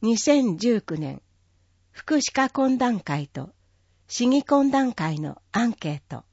2019年福祉科懇談会と市議懇談会のアンケート。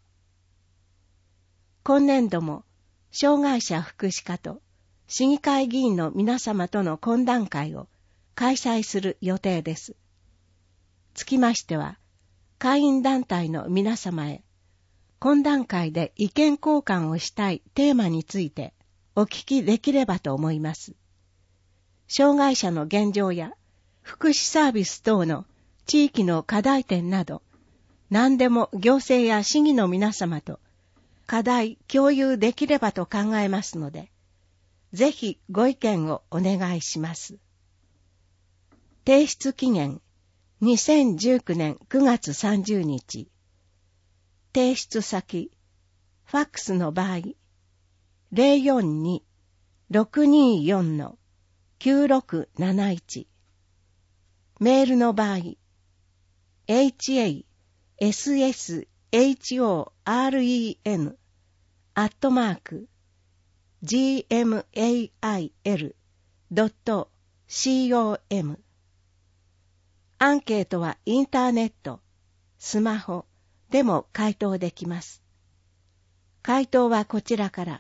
今年度も障害者福祉課と市議会議員の皆様との懇談会を開催する予定です。つきましては、会員団体の皆様へ、懇談会で意見交換をしたいテーマについてお聞きできればと思います。障害者の現状や福祉サービス等の地域の課題点など、何でも行政や市議の皆様と課題共有できればと考えますので、ぜひご意見をお願いします。提出期限2019年9月30日。提出先、ファックスの場合、042-624-9671。メールの場合、hashsorn@gmail.com。アンケートはインターネット、スマホでも回答できます。回答はこちらから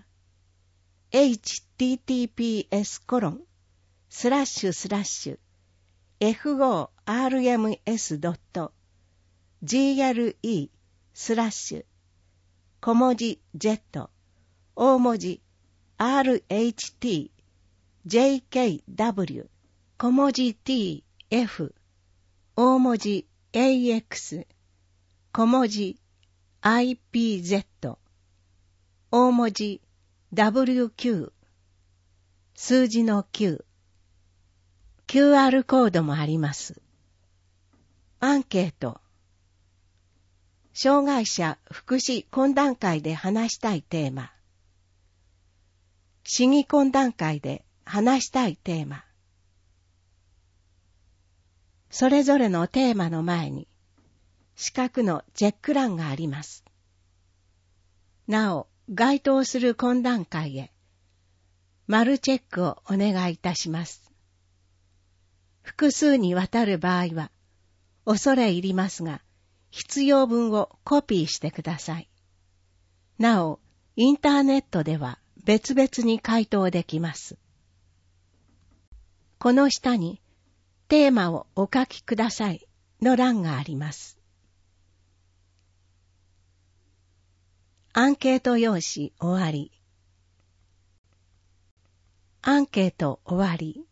、https://f5rms.gre/ 小文字 Z 大文字 RHT JKW 小文字 TF 大文字 AX 小文字 IPZ 大文字 WQ 数字の Q QR コードもあります。アンケート。障害者福祉懇談会で話したいテーマ。市議懇談会で話したいテーマ。それぞれのテーマの前に四角のチェック欄があります。なお、該当する懇談会へ丸チェックをお願いいたします。複数にわたる場合は恐れ入りますが、必要分をコピーしてください。なお、インターネットでは別々に回答できます。この下に、テーマをお書きくださいの欄があります。アンケート用紙終わり。アンケート終わり。